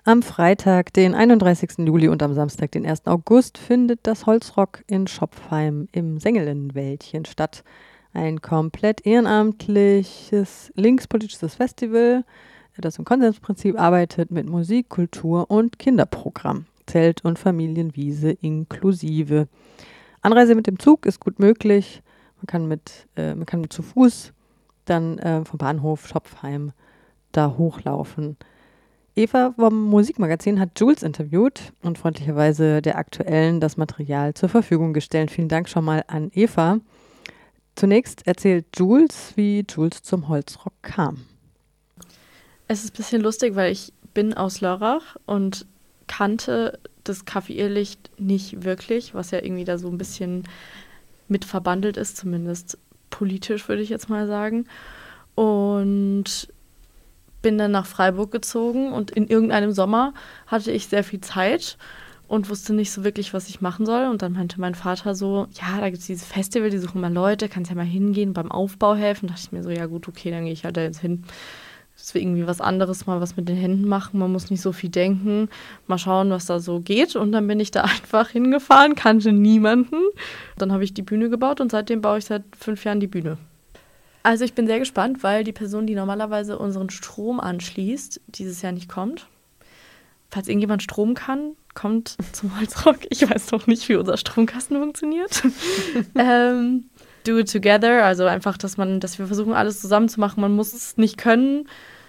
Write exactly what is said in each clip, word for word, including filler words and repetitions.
Am Freitag, den einunddreißigsten Juli und am Samstag, den ersten August, findet das Holzrock in Schopfheim im Sengelenwäldchen statt. Ein komplett ehrenamtliches, linkspolitisches Festival, das im Konsensprinzip arbeitet mit Musik, Kultur und Kinderprogramm. Zelt- und Familienwiese inklusive. Anreise mit dem Zug ist gut möglich. Man kann mit, äh, man kann zu Fuß dann äh, vom Bahnhof Schopfheim da hochlaufen. Eva vom Musikmagazin hat Jules interviewt und freundlicherweise der Aktuellen das Material zur Verfügung gestellt. Vielen Dank schon mal an Eva. Zunächst erzählt Jules, wie Jules zum Holzrock kam. Es ist ein bisschen lustig, weil ich bin aus Lörrach und kannte das Café Irrlicht nicht wirklich, was ja irgendwie da so ein bisschen mit verbandelt ist, zumindest politisch, würde ich jetzt mal sagen. Und bin dann nach Freiburg gezogen und in irgendeinem Sommer hatte ich sehr viel Zeit und wusste nicht so wirklich, was ich machen soll. Und dann meinte mein Vater so, ja, da gibt es dieses Festival, die suchen mal Leute, kannst ja mal hingehen, beim Aufbau helfen. Da dachte ich mir so, ja gut, okay, dann gehe ich halt da jetzt hin. Das wäre irgendwie was anderes, mal was mit den Händen machen. Man muss nicht so viel denken, mal schauen, was da so geht. Und dann bin ich da einfach hingefahren, kannte niemanden. Dann habe ich die Bühne gebaut und seitdem baue ich seit fünf Jahren die Bühne. Also ich bin sehr gespannt, weil die Person, die normalerweise unseren Strom anschließt, dieses Jahr nicht kommt. Falls irgendjemand Strom kann, kommt zum Holzrock. Ich weiß noch nicht, wie unser Stromkasten funktioniert. ähm, do it together, also einfach, dass man, dass wir versuchen, alles zusammen zu machen. Man muss es nicht können.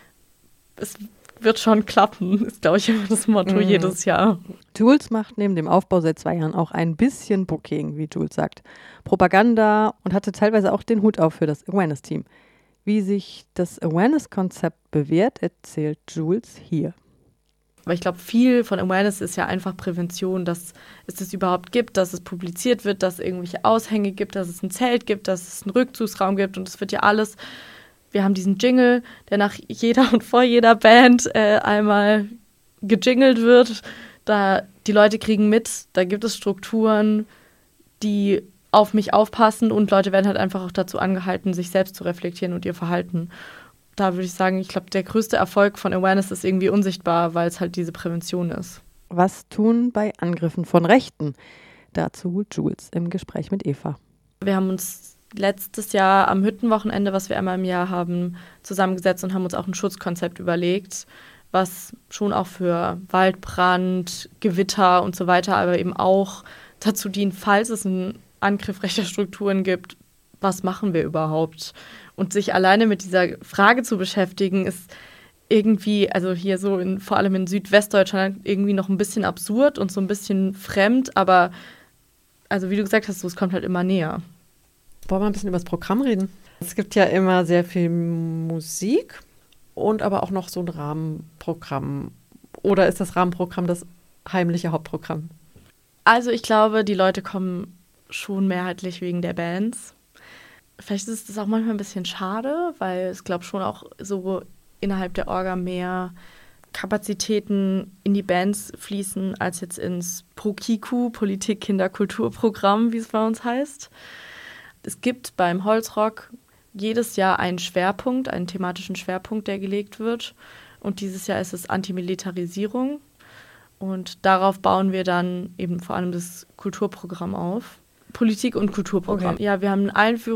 Es wird schon klappen, ist, glaube ich, immer das Motto mhm. jedes Jahr. Jules macht neben dem Aufbau seit zwei Jahren auch ein bisschen Booking, wie Jules sagt. Propaganda und hatte teilweise auch den Hut auf für das Awareness-Team. Wie sich das Awareness-Konzept bewährt, erzählt Jules hier. Aber ich glaube, viel von Awareness ist ja einfach Prävention, dass es das überhaupt gibt, dass es publiziert wird, dass es irgendwelche Aushänge gibt, dass es ein Zelt gibt, dass es einen Rückzugsraum gibt und es wird ja alles. Wir haben diesen Jingle, der nach jeder und vor jeder Band äh, einmal gejingelt wird. Da die Leute kriegen mit, da gibt es Strukturen, die auf mich aufpassen und Leute werden halt einfach auch dazu angehalten, sich selbst zu reflektieren und ihr Verhalten. Da würde ich sagen, ich glaube, der größte Erfolg von Awareness ist irgendwie unsichtbar, weil es halt diese Prävention ist. Was tun bei Angriffen von Rechten? Dazu Jules im Gespräch mit Eva. Wir haben uns letztes Jahr am Hüttenwochenende, was wir einmal im Jahr haben, zusammengesetzt und haben uns auch ein Schutzkonzept überlegt, was schon auch für Waldbrand, Gewitter und so weiter, aber eben auch dazu dient, falls es einen Angriff rechter Strukturen gibt, was machen wir überhaupt? Und sich alleine mit dieser Frage zu beschäftigen, ist irgendwie, also hier so in, vor allem in Südwestdeutschland, irgendwie noch ein bisschen absurd und so ein bisschen fremd, aber also wie du gesagt hast, so, es kommt halt immer näher. Wollen wir ein bisschen über das Programm reden? Es gibt ja immer sehr viel Musik und aber auch noch so ein Rahmenprogramm. Oder ist das Rahmenprogramm das heimliche Hauptprogramm? Also ich glaube, die Leute kommen schon mehrheitlich wegen der Bands. Vielleicht ist es auch manchmal ein bisschen schade, weil es, glaube ich, schon auch so innerhalb der Orga mehr Kapazitäten in die Bands fließen, als jetzt ins ProKiku, Politik, Kinder, Kulturprogramm, wie es bei uns heißt. Es gibt beim Holzrock jedes Jahr einen Schwerpunkt, einen thematischen Schwerpunkt, der gelegt wird. Und dieses Jahr ist es Antimilitarisierung. Und darauf bauen wir dann eben vor allem das Kulturprogramm auf. Politik- und Kulturprogramm. Okay. Ja, wir haben einen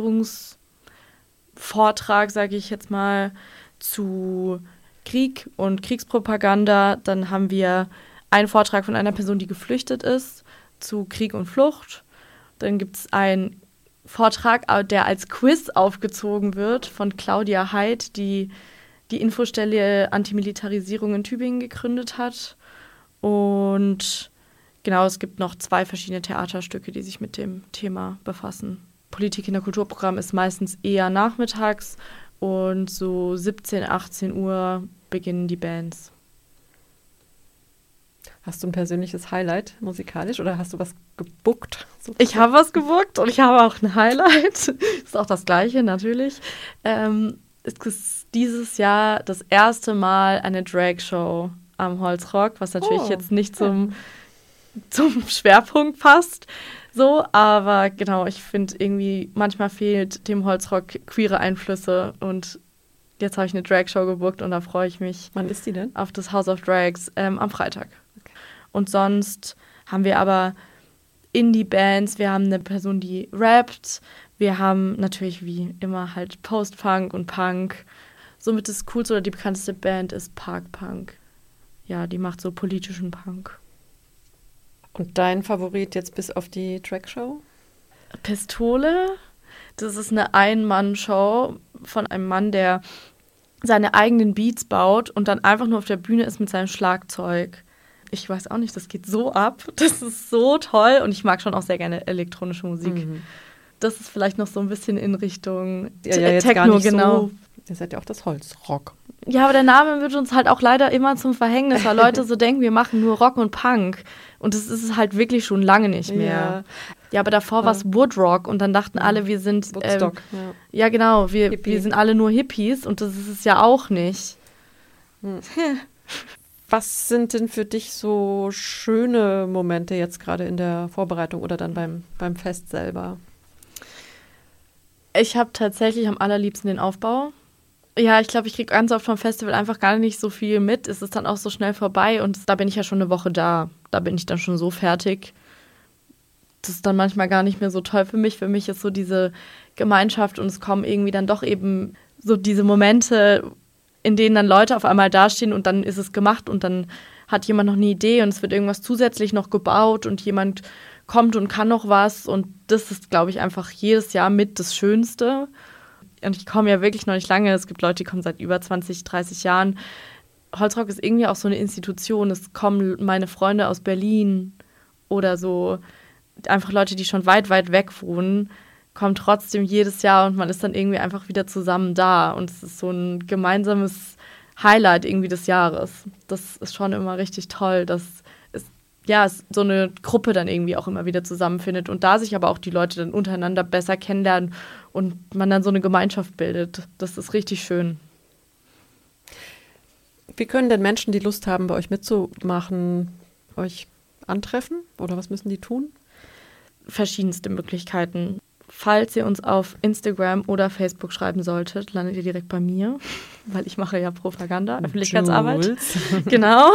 Einführungsvortrag, sage ich jetzt mal, zu Krieg und Kriegspropaganda. Dann haben wir einen Vortrag von einer Person, die geflüchtet ist, zu Krieg und Flucht. Dann gibt es einen Vortrag, der als Quiz aufgezogen wird von Claudia Heid, die die Infostelle Antimilitarisierung in Tübingen gegründet hat. Und genau, es gibt noch zwei verschiedene Theaterstücke, die sich mit dem Thema befassen. Politik in der Kulturprogramm ist meistens eher nachmittags und so siebzehn, achtzehn Uhr beginnen die Bands. Hast du ein persönliches Highlight musikalisch oder hast du was gebuckt? Ich habe was gebuckt und ich habe auch ein Highlight. Ist auch das Gleiche natürlich. Ähm, es ist dieses Jahr das erste Mal eine Drag-Show am Holzrock, was natürlich oh, jetzt nicht zum, ja. zum Schwerpunkt passt. So, aber genau, ich finde irgendwie, manchmal fehlt dem Holzrock queere Einflüsse und Jetzt habe ich eine Drag-Show gebucht und da freue ich mich. Wann ist die denn? Auf das House of Drags ähm, am Freitag. Okay. Und sonst haben wir aber Indie-Bands, wir haben eine Person, die rappt, wir haben natürlich wie immer halt Post-Punk und Punk. Somit das coolste oder die bekannteste Band ist Park Punk. Ja, die macht so politischen Punk. Und dein Favorit jetzt bis auf die Drag-Show? Pistole. Das ist eine Ein-Mann-Show von einem Mann, der seine eigenen Beats baut und dann einfach nur auf der Bühne ist mit seinem Schlagzeug. Ich weiß auch nicht, das geht so ab. Das ist so toll und ich mag schon auch sehr gerne elektronische Musik. Mhm. Das ist vielleicht noch so ein bisschen in Richtung ja, ja, jetzt Techno, gar nicht genau. So. Ihr seid ja auch das Holzrock. Ja, aber der Name wird uns halt auch leider immer zum Verhängnis, weil Leute so denken, wir machen nur Rock und Punk. Und das ist es halt wirklich schon lange nicht mehr. Ja, ja aber davor ja. war es Woodrock und dann dachten alle, wir sind... Woodstock, ähm, ja. ja, genau, wir, wir sind alle nur Hippies und das ist es ja auch nicht. Hm. Was sind denn für dich so schöne Momente jetzt gerade in der Vorbereitung oder dann beim, beim Fest selber? Ich habe tatsächlich am allerliebsten den Aufbau. Ja, ich glaube, ich kriege ganz oft vom Festival einfach gar nicht so viel mit. Es ist dann auch so schnell vorbei und da bin ich ja schon eine Woche da. Da bin ich dann schon so fertig. Das ist dann manchmal gar nicht mehr so toll für mich. Für mich ist so diese Gemeinschaft und es kommen irgendwie dann doch eben so diese Momente, in denen dann Leute auf einmal dastehen und dann ist es gemacht und dann hat jemand noch eine Idee und es wird irgendwas zusätzlich noch gebaut und jemand kommt und kann noch was und das ist, glaube ich, einfach jedes Jahr mit das Schönste. Und ich komme ja wirklich noch nicht lange. Es gibt Leute, die kommen seit über zwanzig, dreißig Jahren. Holzrock ist irgendwie auch so eine Institution. Es kommen meine Freunde aus Berlin oder so, einfach Leute, die schon weit, weit weg wohnen, kommen trotzdem jedes Jahr und man ist dann irgendwie einfach wieder zusammen da. Und es ist so ein gemeinsames Highlight irgendwie des Jahres. Das ist schon immer richtig toll, dass es, ja, es so eine Gruppe dann irgendwie auch immer wieder zusammenfindet und da sich aber auch die Leute dann untereinander besser kennenlernen und man dann so eine Gemeinschaft bildet. Das ist richtig schön. Wie können denn Menschen, die Lust haben, bei euch mitzumachen, euch antreffen? Oder was müssen die tun? Verschiedenste Möglichkeiten. Falls ihr uns auf Instagram oder Facebook schreiben solltet, landet ihr direkt bei mir, weil ich mache ja Propaganda, Öffentlichkeitsarbeit. Genau.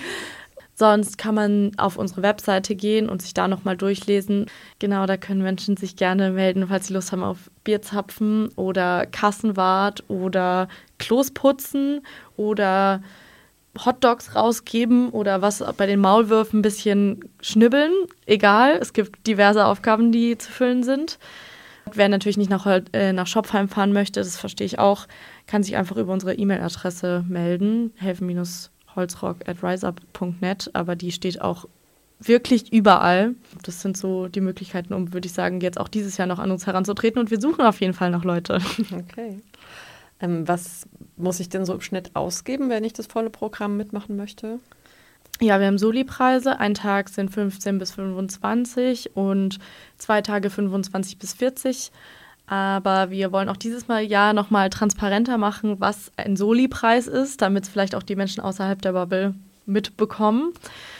Sonst kann man auf unsere Webseite gehen und sich da nochmal durchlesen. Genau, da können Menschen sich gerne melden, falls sie Lust haben auf Bierzapfen oder Kassenwart oder Klos putzen oder Hotdogs rausgeben oder was bei den Maulwürfen ein bisschen schnibbeln. Egal, es gibt diverse Aufgaben, die zu füllen sind. Wer natürlich nicht nach, äh, nach Schopfheim fahren möchte, das verstehe ich auch, kann sich einfach über unsere E-Mail-Adresse melden, helfen holzrock at riseup punkt net, aber die steht auch wirklich überall. Das sind so die Möglichkeiten, um, würde ich sagen, jetzt auch dieses Jahr noch an uns heranzutreten und wir suchen auf jeden Fall noch Leute. Okay. Ähm, was muss ich denn so im Schnitt ausgeben, wenn ich das volle Programm mitmachen möchte? Ja, wir haben Soli-Preise. Ein Tag sind fünfzehn bis fünfundzwanzig und zwei Tage fünfundzwanzig bis vierzig. Aber wir wollen auch dieses Mal ja nochmal transparenter machen, was ein Soli-Preis ist, damit es vielleicht auch die Menschen außerhalb der Bubble mitbekommen.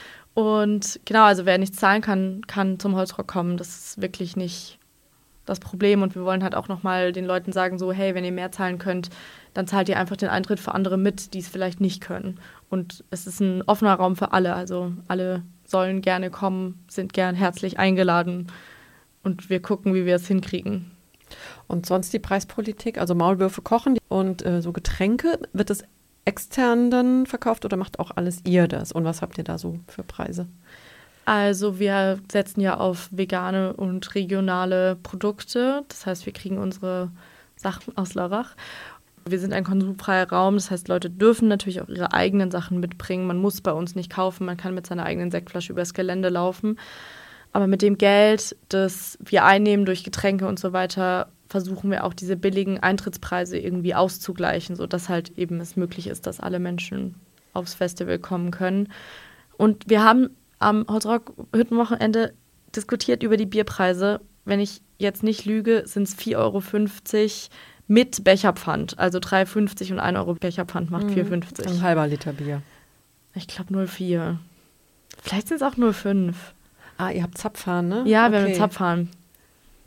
Und genau, also wer nicht zahlen kann, kann zum Holzrock kommen. Das ist wirklich nicht das Problem. Und wir wollen halt auch nochmal den Leuten sagen, so hey, wenn ihr mehr zahlen könnt, dann zahlt ihr einfach den Eintritt für andere mit, die es vielleicht nicht können. Und es ist ein offener Raum für alle. Also alle sollen gerne kommen, sind gern herzlich eingeladen. Und wir gucken, wie wir es hinkriegen. Und sonst die Preispolitik, also Maulwürfe kochen und äh, so Getränke, wird das extern dann verkauft oder macht auch alles ihr das? Und was habt ihr da so für Preise? Also wir setzen ja auf vegane und regionale Produkte. Das heißt, wir kriegen unsere Sachen aus Lörrach. Wir sind ein konsumfreier Raum, das heißt, Leute dürfen natürlich auch ihre eigenen Sachen mitbringen. Man muss bei uns nicht kaufen, man kann mit seiner eigenen Sektflasche übers Gelände laufen. Aber mit dem Geld, das wir einnehmen durch Getränke und so weiter, versuchen wir auch diese billigen Eintrittspreise irgendwie auszugleichen, sodass halt eben es möglich ist, dass alle Menschen aufs Festival kommen können. Und wir haben am Holzrock-Hüttenwochenende diskutiert über die Bierpreise. Wenn ich jetzt nicht lüge, sind es vier Euro fünfzig mit Becherpfand. Also drei Euro fünfzig und ein Euro Becherpfand macht vier Euro fünfzig. Ein halber Liter Bier. Ich glaube null Komma vier. Vielleicht sind es auch null Komma fünf. Ah, ihr habt Zapfhahn, ne? Ja, wir okay. haben Zapfhahn.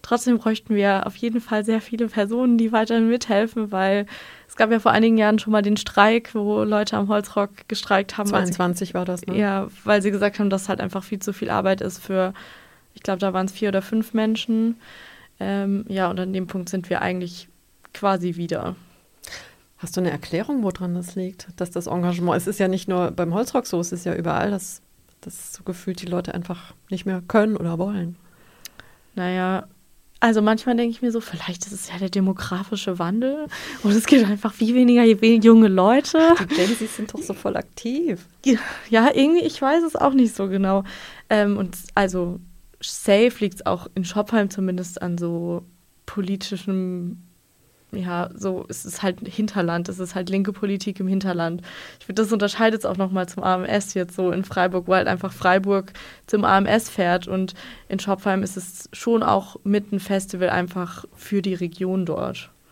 Trotzdem bräuchten wir auf jeden Fall sehr viele Personen, die weiterhin mithelfen, weil es gab ja vor einigen Jahren schon mal den Streik, wo Leute am Holzrock gestreikt haben. zweiundzwanzig sie, war das, ne? Ja, weil sie gesagt haben, dass halt einfach viel zu viel Arbeit ist für, ich glaube, da waren es vier oder fünf Menschen. Ähm, ja, und an dem Punkt sind wir eigentlich quasi wieder. Hast du eine Erklärung, woran das liegt, dass das Engagement, es ist ja nicht nur beim Holzrock so, es ist ja überall, dass, dass so gefühlt die Leute einfach nicht mehr können oder wollen? Naja, also manchmal denke ich mir so, vielleicht ist es ja der demografische Wandel und es gibt einfach viel weniger junge Leute. Die Gen Zs sind doch so voll aktiv. Ja, irgendwie, ich weiß es auch nicht so genau. Ähm, und also safe liegt es auch in Schopfheim zumindest an so politischem, ja, so, es ist halt Hinterland, es ist halt linke Politik im Hinterland. Ich finde, das unterscheidet es auch nochmal zum A M S jetzt so in Freiburg, wo halt einfach Freiburg zum A M S fährt und in Schopfheim ist es schon auch mit ein Festival einfach für die Region dort.